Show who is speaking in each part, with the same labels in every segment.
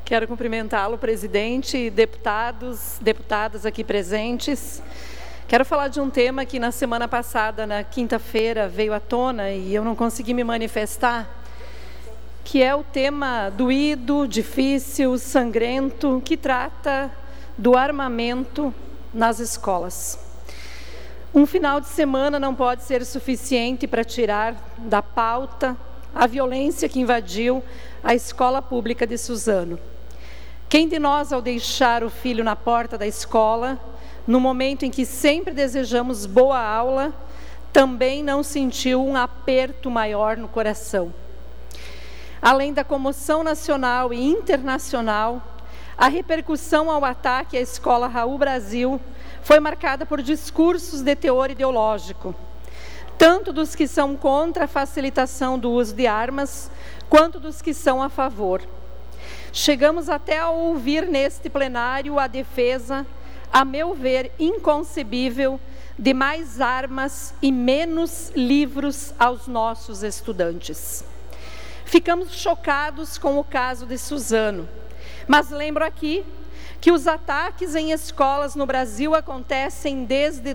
Speaker 1: Quero cumprimentá-lo, presidente, deputadas aqui presentes. Quero falar de um tema que na semana passada, na quinta-feira, veio à tona e eu não consegui me manifestar, que é o tema doído, difícil, sangrento, que trata do armamento nas escolas. Um final de semana não pode ser suficiente para tirar da pauta a violência que invadiu a escola pública de Suzano. Quem de nós, ao deixar o filho na porta da escola, no momento em que sempre desejamos boa aula, também não sentiu um aperto maior no coração? Além da comoção nacional e internacional, a repercussão ao ataque à escola Raul Brasil foi marcada por discursos de teor ideológico, tanto dos que são contra a facilitação do uso de armas, quanto dos que são a favor. Chegamos até a ouvir neste plenário a defesa, a meu ver, inconcebível, de mais armas e menos livros aos nossos estudantes. Ficamos chocados com o caso de Suzano, mas lembro aqui que os ataques em escolas no Brasil acontecem desde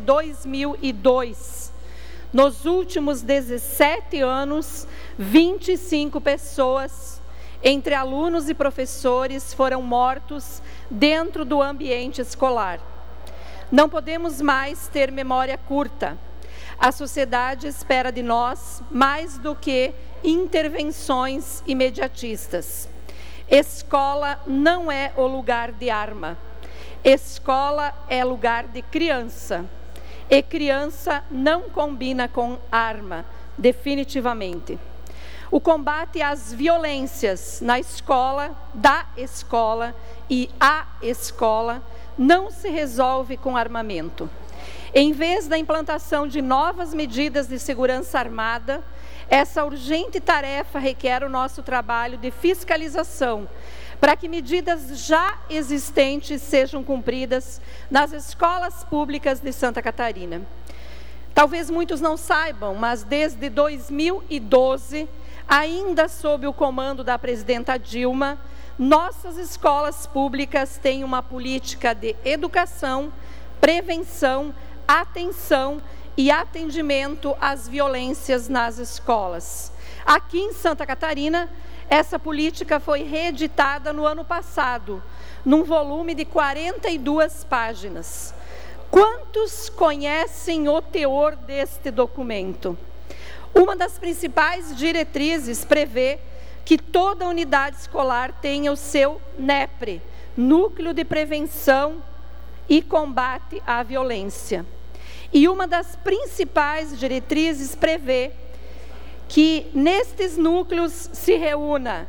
Speaker 1: 2002. Nos últimos 17 anos, 25 pessoas, entre alunos e professores, foram mortos dentro do ambiente escolar. Não podemos mais ter memória curta. A sociedade espera de nós mais do que intervenções imediatistas. Escola não é o lugar de arma. Escola é lugar de criança. E criança não combina com arma, definitivamente. O combate às violências na escola, da escola e à escola não se resolve com armamento. Em vez da implantação de novas medidas de segurança armada, essa urgente tarefa requer o nosso trabalho de fiscalização, para que medidas já existentes sejam cumpridas nas escolas públicas de Santa Catarina. Talvez muitos não saibam, mas desde 2012, ainda sob o comando da presidenta Dilma, nossas escolas públicas têm uma política de educação, prevenção, atenção e atendimento às violências nas escolas. Aqui em Santa Catarina, essa política foi reeditada no ano passado, num volume de 42 páginas. Quantos conhecem o teor deste documento? Uma das principais diretrizes prevê que toda unidade escolar tenha o seu NEPRE, Núcleo de Prevenção e Combate à Violência. E uma das principais diretrizes prevê que nestes núcleos se reúna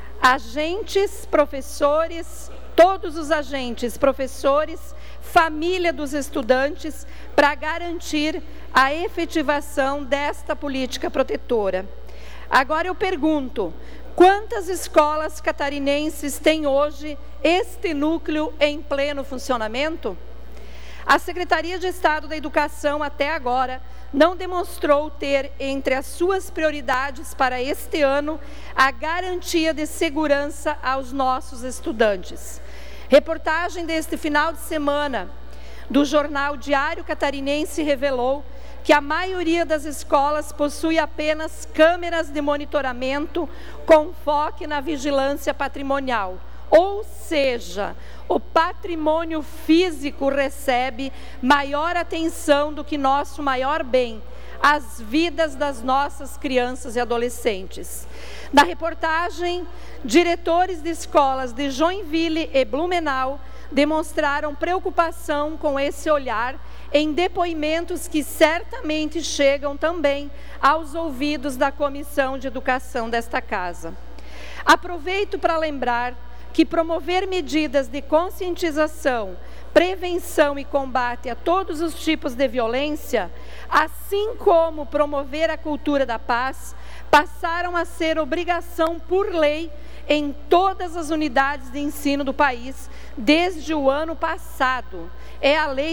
Speaker 1: agentes, professores, todos os agentes, professores, família dos estudantes, para garantir a efetivação desta política protetora. Agora eu pergunto, quantas escolas catarinenses têm hoje este núcleo em pleno funcionamento? A Secretaria de Estado da Educação, até agora, não demonstrou ter entre as suas prioridades para este ano a garantia de segurança aos nossos estudantes. Reportagem deste final de semana do jornal Diário Catarinense revelou que a maioria das escolas possui apenas câmeras de monitoramento com foco na vigilância patrimonial. Ou seja, o patrimônio físico recebe maior atenção do que nosso maior bem, as vidas das nossas crianças e adolescentes. Na reportagem, diretores de escolas de Joinville e Blumenau demonstraram preocupação com esse olhar em depoimentos que certamente chegam também aos ouvidos da Comissão de Educação desta Casa. Aproveito para lembrar que promover medidas de conscientização, prevenção e combate a todos os tipos de violência, assim como promover a cultura da paz, passaram a ser obrigação por lei em todas as unidades de ensino do país desde o ano passado. É a Lei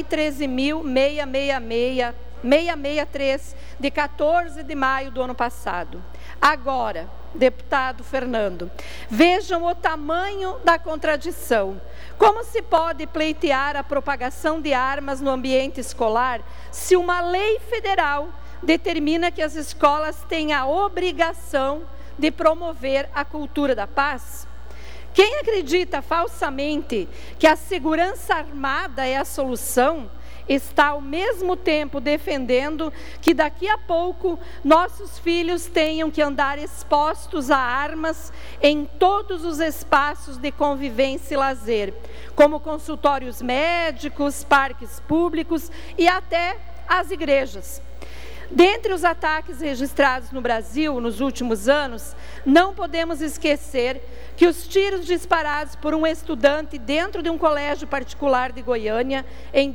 Speaker 1: 13.663, de 14 de maio do ano passado. Agora, deputado Fernando, vejam o tamanho da contradição. Como se pode pleitear a propagação de armas no ambiente escolar se uma lei federal determina que as escolas têm a obrigação de promover a cultura da paz? Quem acredita falsamente que a segurança armada é a solução, está ao mesmo tempo defendendo que daqui a pouco nossos filhos tenham que andar expostos a armas em todos os espaços de convivência e lazer, como consultórios médicos, parques públicos e até as igrejas. Dentre os ataques registrados no Brasil nos últimos anos, não podemos esquecer que os tiros disparados por um estudante dentro de um colégio particular de Goiânia, em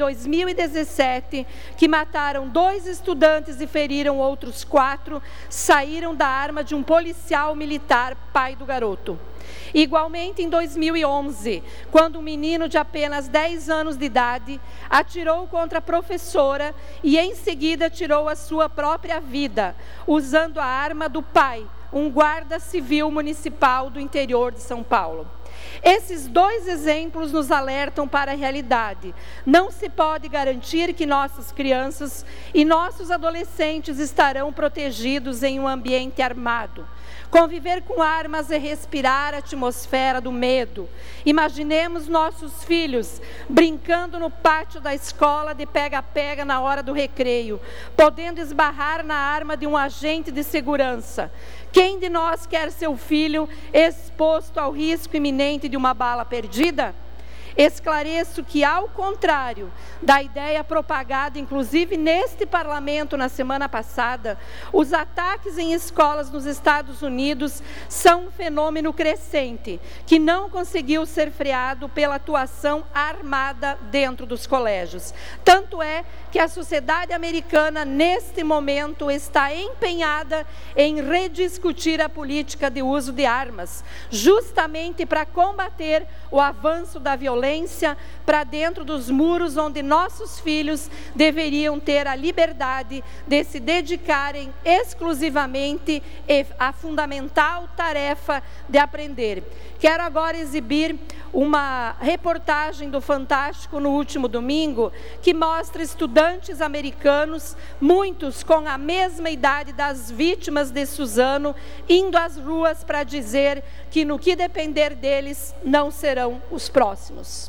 Speaker 1: 2017, que mataram 2 estudantes e feriram outros 4, saíram da arma de um policial militar, pai do garoto. Igualmente, em 2011, quando um menino de apenas 10 anos de idade atirou contra a professora e em seguida tirou a sua própria vida, usando a arma do pai, um guarda civil municipal do interior de São Paulo. Esses 2 exemplos nos alertam para a realidade. Não se pode garantir que nossas crianças e nossos adolescentes estarão protegidos em um ambiente armado. Conviver com armas é respirar a atmosfera do medo. Imaginemos nossos filhos brincando no pátio da escola de pega-pega na hora do recreio, podendo esbarrar na arma de um agente de segurança. Quem de nós quer seu filho exposto ao risco iminente de uma bala perdida? Esclareço que, ao contrário da ideia propagada, inclusive neste parlamento na semana passada, os ataques em escolas nos Estados Unidos são um fenômeno crescente, que não conseguiu ser freado pela atuação armada dentro dos colégios. Tanto é que a sociedade americana, neste momento, está empenhada em rediscutir a política de uso de armas, justamente para combater o avanço da violência para dentro dos muros onde nossos filhos deveriam ter a liberdade de se dedicarem exclusivamente à fundamental tarefa de aprender. Quero agora exibir uma reportagem do Fantástico no último domingo, que mostra estudantes americanos, muitos com a mesma idade das vítimas de Suzano, indo às ruas para dizer que no que depender deles, não serão os próximos.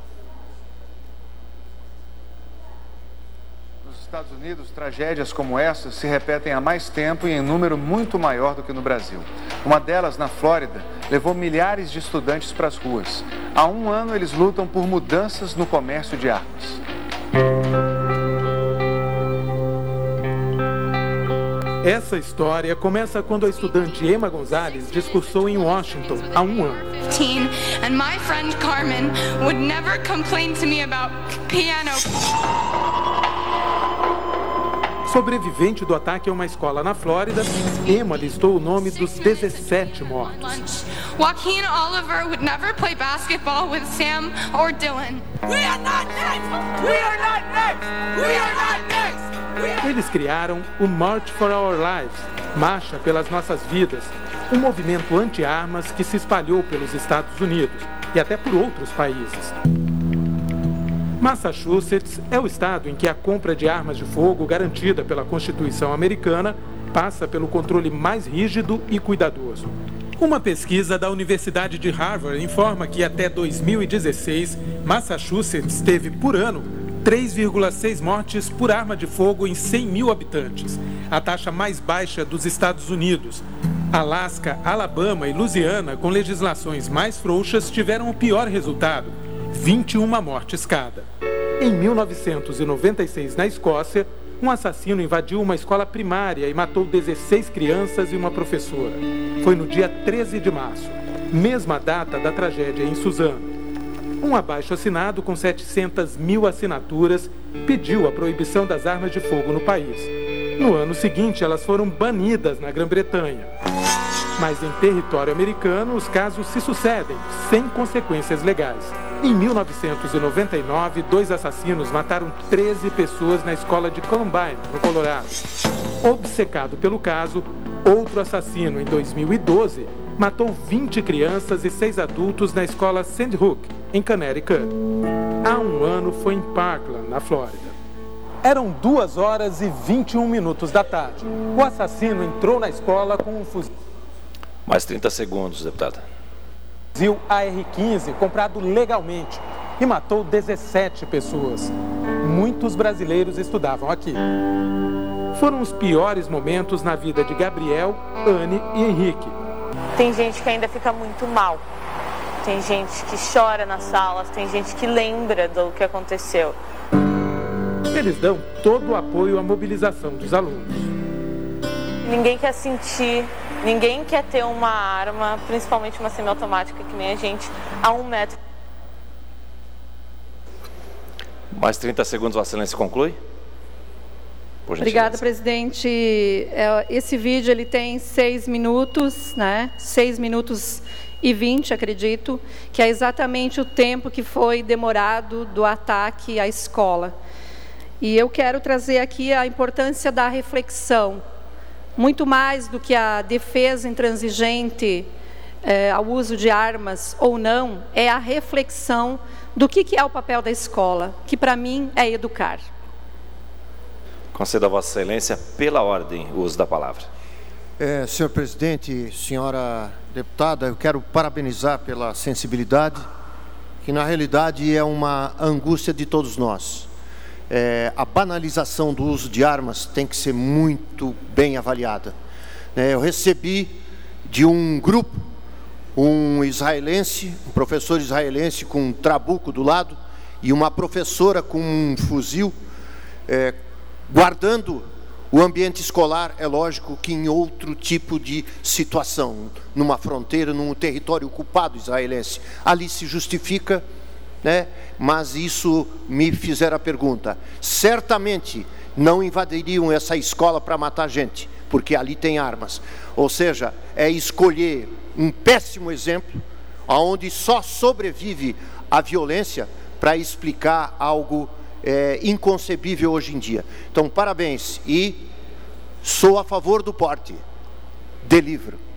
Speaker 2: Nos Estados Unidos, tragédias como essa se repetem há mais tempo e em número muito maior do que no Brasil. Uma delas, na Flórida, levou milhares de estudantes para as ruas. Há 1 ano, eles lutam por mudanças no comércio de armas.
Speaker 3: Essa história começa quando a estudante Emma Gonzalez discursou em Washington há 1 ano.
Speaker 4: And my friend Carmen would never complain to me about piano.
Speaker 3: Sobrevivente do ataque a uma escola na Flórida, Emma listou o nome dos 17 mortos.
Speaker 4: Joaquin Oliver would never play basketball with Sam or Dylan. We are not next! We are not next! We are not next!
Speaker 3: Eles criaram o March for Our Lives, Marcha pelas Nossas Vidas, um movimento anti-armas que se espalhou pelos Estados Unidos e até por outros países. Massachusetts é o estado em que a compra de armas de fogo garantida pela Constituição americana passa pelo controle mais rígido e cuidadoso. Uma pesquisa da Universidade de Harvard informa que até 2016, Massachusetts teve por ano 3,6 mortes por arma de fogo em 100 mil habitantes, a taxa mais baixa dos Estados Unidos. Alasca, Alabama e Louisiana, com legislações mais frouxas, tiveram o pior resultado, 21 mortes cada. Em 1996, na Escócia, um assassino invadiu uma escola primária e matou 16 crianças e uma professora. Foi no dia 13 de março, mesma data da tragédia em Suzano. Um abaixo-assinado com 700 mil assinaturas pediu a proibição das armas de fogo no país. No ano seguinte, elas foram banidas na Grã-Bretanha. Mas em território americano, os casos se sucedem, sem consequências legais. Em 1999, 2 assassinos mataram 13 pessoas na escola de Columbine, no Colorado. Obcecado pelo caso, Outro assassino, em 2012, matou 20 crianças e 6 adultos na escola Sandy Hook, em Connecticut. Há um ano foi em Parkland, na Flórida. Eram 2h21 da tarde. O assassino entrou na escola com um fuzil.
Speaker 5: Mais 30 segundos, deputada.
Speaker 3: Fuzil AR-15, comprado legalmente, e matou 17 pessoas. Muitos brasileiros estudavam aqui. Foram os piores momentos na vida de Gabriel, Anne e Henrique.
Speaker 6: Tem gente que ainda fica muito mal. Tem gente que chora nas salas, tem gente que lembra do que aconteceu.
Speaker 3: Eles dão todo o apoio à mobilização dos alunos.
Speaker 6: Ninguém quer sentir, ninguém quer ter uma arma, principalmente uma semiautomática que nem a gente, a 1 metro.
Speaker 5: Mais 30 segundos, Vossa Excelência conclui?
Speaker 1: Obrigada, presidente. Esse vídeo ele tem 6 minutos, né? 6 minutos e 20, acredito, que é exatamente o tempo que foi demorado do ataque à escola. E eu quero trazer aqui a importância da reflexão, muito mais do que a defesa intransigente ao uso de armas ou não, é a reflexão do que é o papel da escola, que para mim é educar.
Speaker 5: Concedo a Vossa Excelência, pela ordem, o uso da palavra.
Speaker 7: Senhor presidente, senhora deputada, eu quero parabenizar pela sensibilidade, que na realidade é uma angústia de todos nós. A banalização do uso de armas tem que ser muito bem avaliada. Eu recebi de um grupo, um professor israelense com um trabuco do lado e uma professora com um fuzil, guardando o ambiente escolar. É lógico que em outro tipo de situação, numa fronteira, num território ocupado israelense, ali se justifica, né? Mas isso me fizeram a pergunta. Certamente não invadiriam essa escola para matar gente, porque ali tem armas. Ou seja, é escolher um péssimo exemplo, onde só sobrevive a violência, para explicar algo inconcebível hoje em dia. Então, parabéns, e sou a favor do porte de livro.